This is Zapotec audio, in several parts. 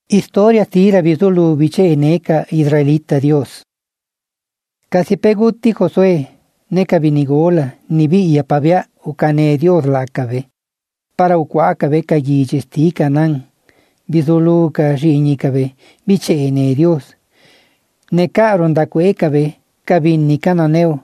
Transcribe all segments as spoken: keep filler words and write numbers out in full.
Historia tira bizulu biche neka israelita Dios. Casi peguti Josué, neka binigola, ni vi y apavia ucane Dios la cabe. Para ucuacabe cayillesti canan. Bizulu ka cabe, biche ne Dios. Necaron da cuecabe, cabin ni cananeo.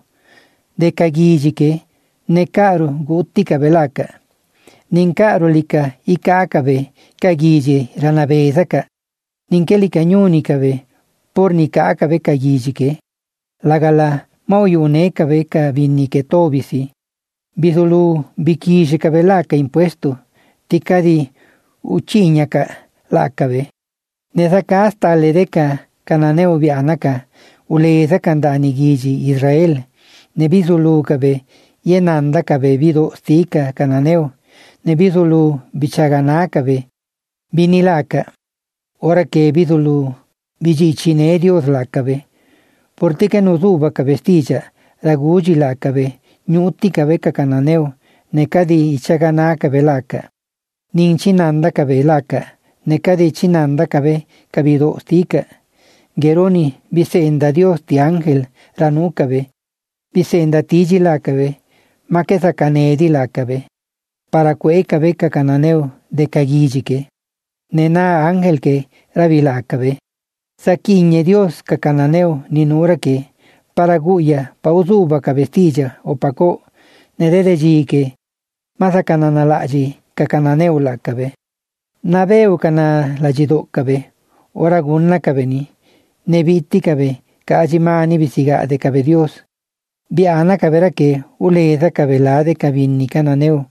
De cagillike, necaro guti cabelaca. Nincaro lica y cacabe, cagille ranabezaka. Ninkeli cañuni cabe, por ni cacabe cagillike. Lagala mauyune cabe cabini que tobisi. Bizulu biquille cabelaca impuesto. Ticadi uchiñaca lacabe. Nesaka hasta le deca cananeo vianaca. Uleza candani guigi Israel. Ne bizulu cabe, yenanda cabe vido stika cananeo. Ne bizulu bichagana cabe, vinilaca. Ora que bizulu bijichine Dios la cabe. Porte que nos uva cabestilla, raguji la cabe, ñuti cabe cananeo, ne cadi ichagana cabe laca. Nin chinanda cabe laca, ne cadi chinanda cabe cabido stika. Geroni vicenda Dios ti ángel, ranu cabe. Vicenda tiji la cabe, ma que sacanedi la cabe. Para cue cabe cananeo de cagillike. Nena ángel que rabi la cabe. Saquiñe Dios cacananeo ni nura que. Para guya pauzuba cabestilla o paco. Nedede que. Masa cananalaji cacananeo la cabe. Naveo cana la jido cabe. Ora gunna cabe ni. Nebiti cabe. Cajimani visiga de cabe Dios. Viana cabera que uleza cabela de cabini cananeo.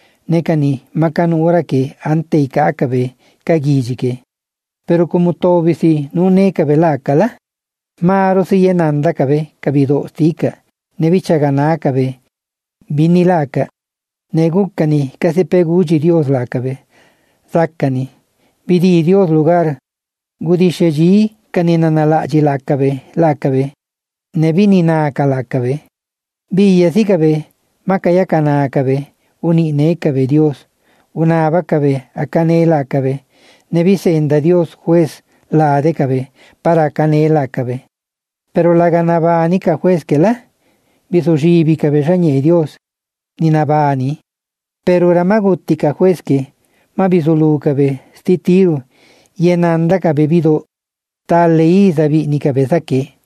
Necani macanura que ante y cacabe cagillike. Pero como tobisi no ne cabela cala. Maro si yenanda cabe cabido stika. Nevicha gana cabe. Vinilaca. Negucani casi peguji Dios la cabe. Zacani. Vidi Dios lugar. Gudisheji caninanalaji la cabe. La cabe. Nevinina la cabe. Villa si cabe. Macayacana cabe. Uni ne cabe Dios. Una vacabe. Acanela cabe. Nevicenda Dios juez la de cabe. Para canela cabe. Pero la ganaba anica juez que la. Bisujibi cabe rañe Dios. Ni nabani. Pero ramagutica juez que. Ma bisulu cabe. Stitiru. Yenanda cabe vido. Tal leída vi ni cabeza que.